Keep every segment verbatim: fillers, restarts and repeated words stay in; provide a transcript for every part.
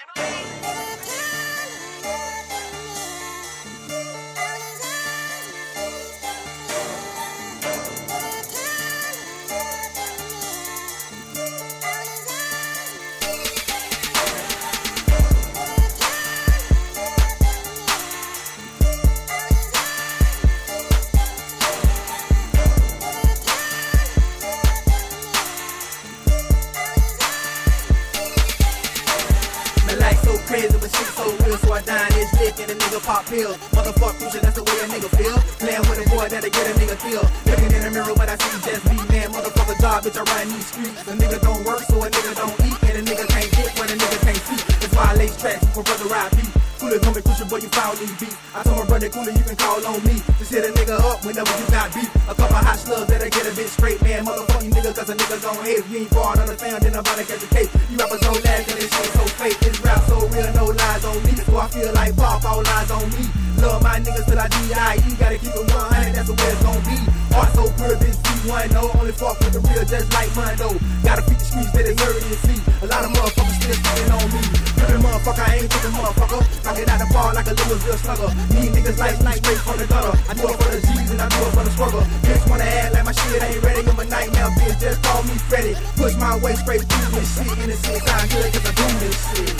Crazy but shit so real, so I die in this dick and a nigga pop pills. Motherfuck crucial, that's the way a nigga feel. Playing with a boy that'll get a nigga killed. Looking in the mirror, but I see just me, man. Motherfucker job, bitch, I ride these streets. A nigga don't work, so a nigga don't eat. And a nigga can't get what a nigga can't see. That's why I lace tracks for brother ride beat. Cooler coming crucial, boy, you foul these beats. I told my brother Cooler, you can call on me. Just hit a nigga up whenever you got beat. A couple hot slugs that'll get a bitch straight, man. Motherfucking nigga, cause a nigga gon' hate. We ain't far on the fan, then I'm about to catch a case. You rappers so last, cause this shit so fake. This rap so real, no lies on me. So I feel like Pop, all lies on me. Love my niggas till I D I E. Gotta keep it one hundred, that's the way it's gon' be. Art so pure, bitch, C one, no. Only fuck with the real, just like Mondo. Gotta feed the streets that it's dirty and see. A lot of motherfuckers still sitting on me. Trippin' motherfucker, I ain't trippin' motherfucker. I get out the ball like a Louisville slugger. Need niggas like night straight from the gutter. I do it for the G's and I do it for the struggle. Bitch wanna act like my shit ain't ready. I'm a nightmare, bitch, just call me Freddy. Push my way straight through this shit. And it shit sound good cause I do this shit.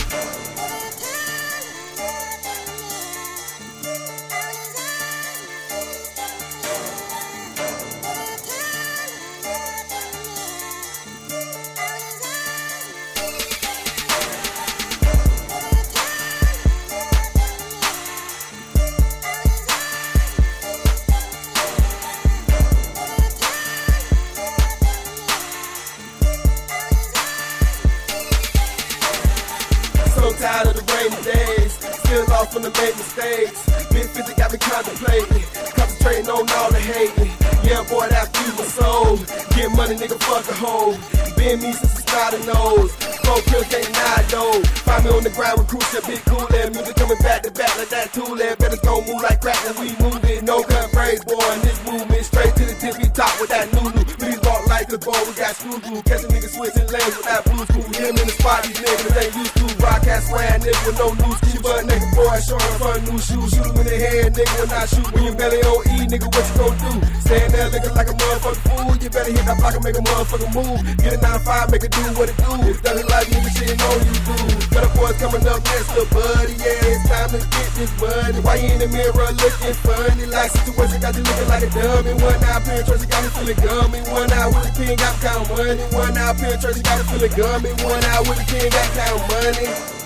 Tired of the rainy days, still lost when I made mistakes. Mid fifty got me contemplating, concentrating on all the hating. Yeah, boy, that fuels my soul. Get money, nigga, fuck a hoe. Been me since the start of nose. Four pills can't deny though. Find me on the ground with crucial, big cool and music coming back to back like that tool. Better gon' move like crack as we move it. No cut phrase, boy, in this movement straight to the tippy top with that noodle. Please walk like the ball, we got screw glue. Catch a nigga switching lanes with that blue school. Him in the spot, these niggas ain't used to. Broadcast swearing nigga with no news. Keep your butt nigga boy showing front new shoes. Shoot him in the head, nigga, when I shoot. When your belly on E, nigga, what you gon' do? Stand there looking like a motherfucking fool. You better hit that block and make a motherfucking move. Get a nine to five, make it do what it do. Doesn't like nigga, shit, know you do. Better boys coming up next, little buddy. Yeah, it's time to get this money. Why you in the mirror looking funny? Like situation got you looking like a dummy. One eye penetration got me feeling gummy. One eye with the king got count money. One eye penetration got me feeling gummy. One eye with the king got count money.